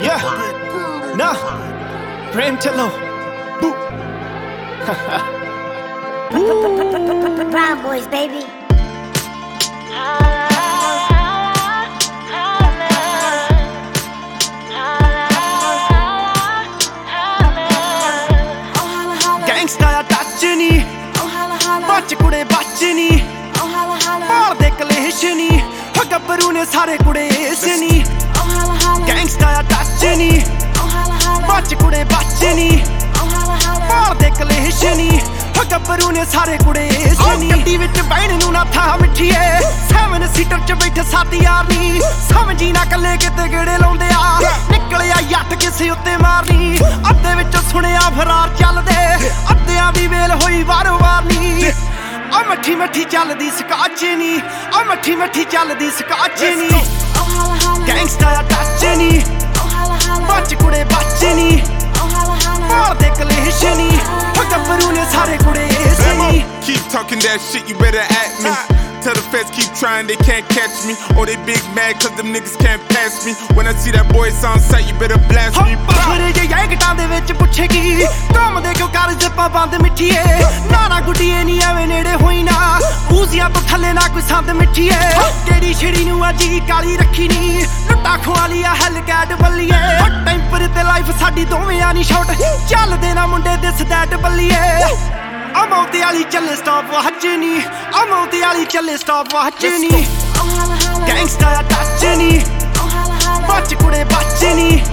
Yeah, nah, Prem Chalo. Boo. Brown boys, baby. Gangsta touch ni, bach kude bach ni, maar de kalesh ni, gabru ne sare kude ace ni. Gangsta touch ni, bach kude bach ni, maar de kalesh ni, gabru ne sare kude ace ni. ਗੱਡੀ ਵਿੱਚ ਬੈਣ ਨੂੰ ਨਾ ਥਾਂ ਮਿੱਠੀਏ 7 seater ਚ ਬੈਠੇ 7 ਯਾਰ ਨੀ ਸਮਝੀ ਨਾ ਕੱਲੇ ਕਿਤੇ ਗੇੜੇ ਲਾਉਂਦੇ ਆ ਨਿਕਲਿਆ ਯੱਟ ਕਿਸੇ ਉੱਤੇ ਮਾਰਨੀ ਅੱਧੇ ਵਿੱਚ ਸੁਣਿਆ ਫਰਾਰ ਚੱਲਦੇ ਅੱਧਿਆਂ ਦੀ ਵੇਲ ਹੋਈ ਵਾਰੋ ਵਾਰ ਨੀ ਆ ਮੱਠੀ ਮੱਠੀ ਚੱਲਦੀ ਸਕਾਚ ਨੀ ਆ ਮੱਠੀ ਮੱਠੀ ਚੱਲਦੀ ਸਕਾਚ ਨੀ ਗੈਂਗਸਟਾ ਟੱਚ ਨੀ ਬੱਚ ਕੁੜੇ ਬੱਚ ਨੀ ਮਾਰ ਦੇ ਕਲੇਸ਼ ਨੀ ਗੱਭਰੂ ਨੇ ਸਾਰੇ ਕੁੜੇ ਏਸੇ ਨੀ Keep talking that shit, you better at me. Tell the feds keep trying, they can't catch me. Oh, they big mad cause them niggas can't pass me. When I see that boy, it's on sight, you better blast me. ਪਾਖਰੇ ਜੇ ਯੈਂਗਟਾਂ ਦੇ ਵਿੱਚ ਪੁੱਛੇਗੀ ਕੰਮ ਦੇ ਕਿਉਂ ਕਰ ਜਿੱਪਾਂ ਬੰਦ ਮਿੱਠੀਏ ਨਾਰਾ ਗੁੱਡੀਏ ਨੀ ਐਵੇਂ ਨੇੜੇ ਹੋਈ ਨਾ ਊਜ਼ੀਆਂ ਤੋਂ ਥੱਲੇ ਨਾ ਕੋਈ ਸੰਦ ਮਿੱਠੀਏ ਕਿਹੜੀ ਛਿੜੀ ਨੂੰ ਅੱਜ ਕਾਲੀ ਰੱਖੀ ਨੀ ਲੁੱਟਾ ਖਵਾਲੀ ਆ ਹੈਲ ਕੈਟ ਬੱਲੀਏ ਟੈਂਪਰ ਤੇ ਲਾਈਫ ਸਾਡੀ ਦੋਵੇਂ ਨੀ ਸ਼ਾਟ ਚੱਲਦੇ ਨਾ ਮੁੰਡੇ ਦਿਸ ਦੈਟ ਬੱਲੀਏ ਅਮੌਂਤੇ ਵਾਲੀ ਚੱਲੇ ਸਟਾਪ ਵਾਚ ਨੀ ਅਮੌਂਤੇ ਵਾਲੀ ਚੱਲੇ ਸਟਾਪ ਵਾਚ ਨੀ ਗੈਂਗਸਟਾ ਟੱਚ ਨੀ ਬੱਚ ਕੁੜੇ ਬੱਚ ਨੀ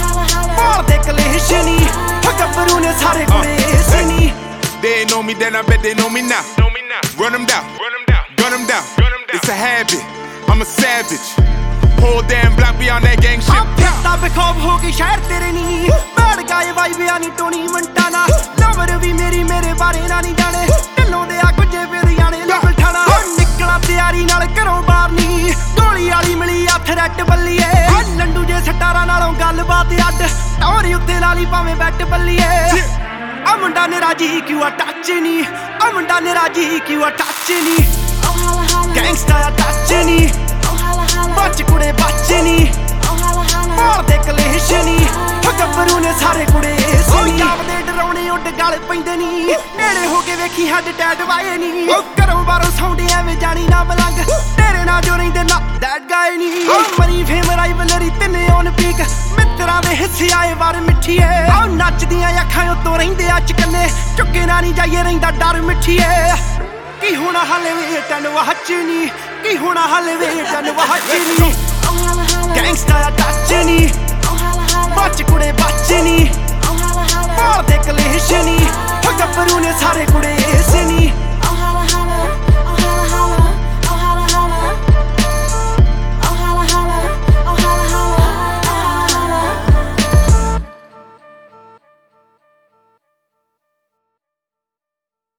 ਮਾਰ ਦੇ ਕਲੇਸ਼ ਨੀ ਗੱਭਰੂ ਨੇ ਸਾਰੇ ਕੁੜੇ ਏਸੇ ਨੀ They ain't know me then, I bet they know me now. Run them down, gun them down. It's a habit, I'm a savage. Whole damn block beyond that gang shit. ਫਿਰਦਾ ਬੇਖੌਫ ਹੋ ਕੇ ਸ਼ਹਿਰ ਤੇਰੇ ਨੀ ਬੈਠ ਗਏ ਵਾਈ ਬਿਆਨੀ ਟੋਨੀ ਮੰਟਾਨਾ ਲਵਰ ਵੀ ਮੇਰੀ ਮੇਰੇ ਬਾਰੇ ਨਾ ਨਹੀਂ ਜਾਣੇ ਢਿੱਲੋਂ ਦੇ ਆ ਕੁਝੇ ਫਿਰ ਜਾਣੇ ਲਵਲ ਠਾਣਾ ਨਿਕਲਾ ਤਿਆਰੀ ਨਾਲ ਘਰੋਂ ਬਾਹਰ ਨੀ ਗੋਲੀ ਵਾਲੀ ਮਿਲੀ ਆ ਥਰੈਟ ਬੱਲੀਏ ਲੰਡੂ ਜੇ ਸਟਾਰਾਂ ਨਾਲੋਂ ਗੱਲਬਾਤ ਅੱਡ ਟੌਰੀ ਉੱਤੇ ਲਾਲੀ ਭਾਵੇਂ ਬੈਟ ਬੱਲੀਏ ਆ ਮੁੰਡਾ ਨੇ ਰਾਜੀ ਕਿਉਂ ਆ ਟੱਚ ਨੀ ਆ ਮੁੰਡਾ ਨੇ ਰਾਜੀ ਕਿਉਂ ਆ ਟੱਚ ਨੀ ਗੈਂਗਸਟਾ ਟੱਚ ਨੀ ਬੱਚ ਕੁੜੇ ਬੱਚ ਨੀ ਮਾਰ ਦੇ ਕਲੇਸ਼ ਨੀ ਗੱਭਰੂ ਨੇ ਸਾਰੇ ਕੁੜੇ ਏਸੇ ਨੀ ਆਪਦੇ ਡਰਾਉਣੇ ਉੱਡ ਗਲ ਪੈਂਦੇ ਨੀ ਨੇੜੇ ਹੋ ਕੇ ਵੇਖੀ ਹੱਡ ਟੈਟ ਵਾਏ ਨੀ ਘਰੋਂ ਬਾਹਰੋਂ ਸੌਂਦੇ ਐਵੇਂ ਜਾਣੀ ਨਾ ਮਲੰਗ ਤੇਰੇ ਨਾਲ ਜੋ ਰਹਿੰਦੇ ਨਾ ਦੈਟ ਗਾਏ ਨੀ ਮਨੀ ਫੇਮ ਰਾਈਵਲਰੀ ਤਿੰਨੇ ਔਨ ਪੀਕ ਮਿੱਤਰਾਂ ਦੇ ਹਿੱਸੇ ਆਏ ਵਾਰ ਮਿੱਠੀਏ ਆਹ ਨੱਚਦੀਆਂ ਅੱਖਾਂ ਉੱਤੋਂ ਰਹਿੰਦੇ ਆ ਚਕੰਨੇ ਚੁੱਕੇ ਨਾ ਨਹੀਂ ਜਾਈਏ ਰਹਿੰਦਾ ਡਰ ਮਿੱਠੀਏ ਕੀ ਹੋਣਾ ਹਾਲੇ ਵੇਟਨ ਵਾਚ ਨੀ ਕੀ ਹੋਣਾ ਹਾਲੇ ਵੇਟਨ ਵਾਚ ਨੀ ਗੈਂਗਸਟਾ ਟੱਚ ਨੀ ਬੱਚ ਕੁੜੇ ਬੱਚ ਨੀ ਮਾਰ ਦੇ ਕਲੇਸ਼ ਨੀ ਗੱਭਰੂ ਨੇ ਸਾਰੇ ਕੁੜੇ